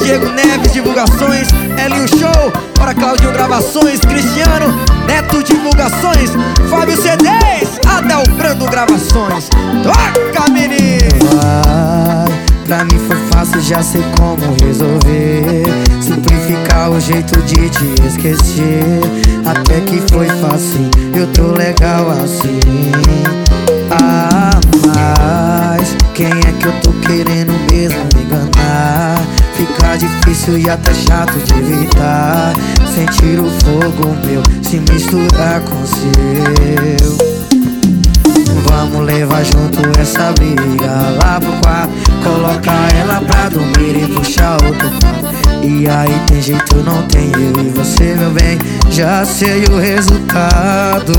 Diego Neves Divulgações, Elinho Show, para Claudinho Gravações, Cristiano Neto Divulgações, Fábio CDs, Adel Brando Gravações. Toca, menino! Vai, pra mim foi fácil, já sei como resolver. Simplificar o jeito de te esquecer. Até que foi fácil, eu tô legal assim. Ah, mas quem é que eu tô querendo mesmo me enganar? Fica difícil e até chato de evitar. Sentir o fogo meu se misturar com o seu. Vamos levar junto essa briga lá pro quarto, colocar ela pra dormir e puxar outro papo. E aí tem jeito, não tem eu e você, meu bem, já sei o resultado.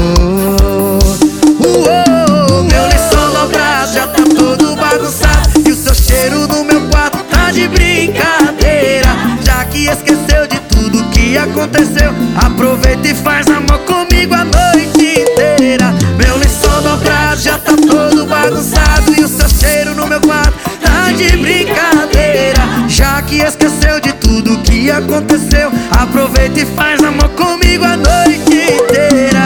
Meu lençol dobrado já tá todo bagunçado, e o seu cheiro no meu quarto tá de brincadeira. Já que esqueceu de tudo que aconteceu, aproveita e faz amor comigo a noite inteira. Meu lençol dobrado já tá todo bagunçado, e o seu cheiro no meu quarto tá de brincadeira. Já que esqueceu de tudo que aconteceu, aproveita e faz amor comigo a noite inteira.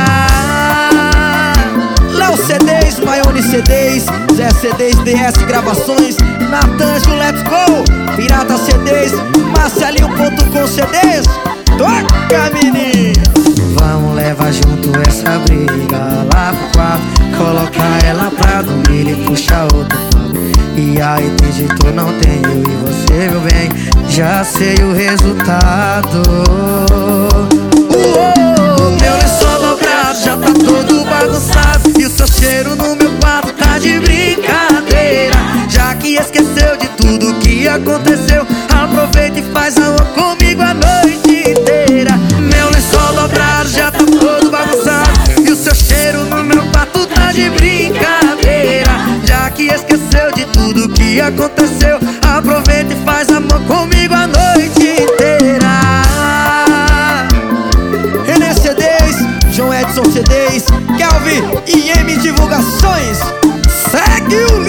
Léo CDs, Maione CDs, Zé CDs, DS Gravações, Natanjo Let's Go, Pirata CDs, Marcelinho.com CDs. Toca, menino! Vamos levar junto essa briga lá pro quarto, colocar ela pra dormir e puxar outro papo. E aí tem jeito, não tem eu e você, meu bem, já sei o resultado. Meu lençol dobrado já tá todo bagunçado, e o seu cheiro no meu quarto tá de brincadeira. Já que esqueceu de tudo que aconteceu, aproveita e faz amor comigo a noite inteira. Meu lençol dobrado já tá todo bagunçado, e o seu cheiro no meu quarto tá de brincadeira. Já que esqueceu de tudo que aconteceu, aproveita e faz amor comigo a noite inteira. René CDs, João Edson CDs, Kelvin e M Divulgações. Segue o